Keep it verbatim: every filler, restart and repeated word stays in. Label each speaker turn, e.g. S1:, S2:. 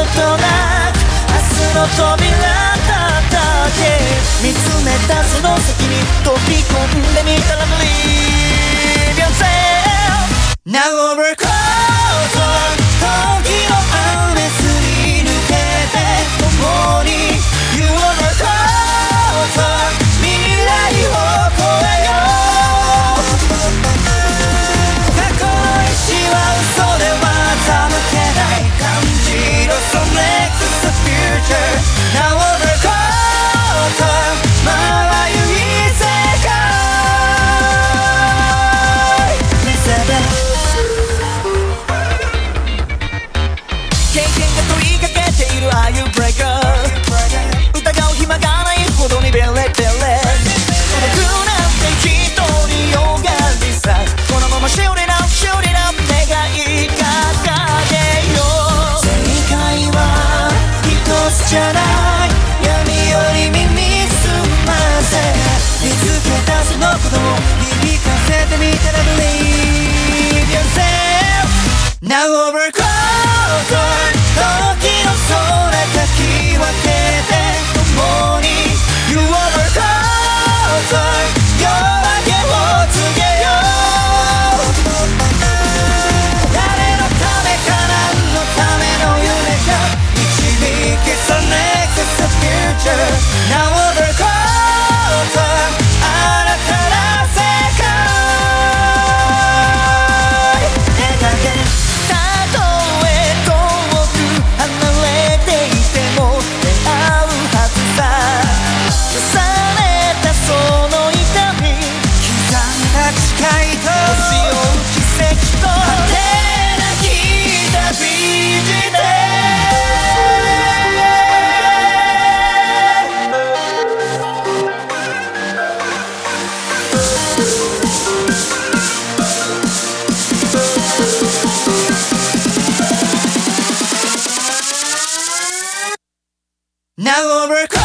S1: ことなく明日の扉だったけ見つめたその先に飛び込んでみたら Believe yourself Now over closer 時の雨すり抜けて共に You over closer 未来を越えよう過去の石は嘘では欺けない感じろ So next is the future Now over closer まばゆい世界見せて経験が問いかけている Are you breaker 疑う暇がないほどにベレベレ孤独なんて一人よがりさこのまま Shoot it up Shoot it up 願い掲げよう正解は一つじゃない闇より耳すませ見つけたそのことを響かせてみたら Believe yourself Now over closer 時の空かき分けて共に You over closer 夜明けを告げよう誰のためか何のための夢か導け So next is the future Now over closer 新たな世界描けたとえ遠く離れていても出会うはずさ重ねたその痛み刻んだ誓いと星を奇跡と果てなき旅路でNow over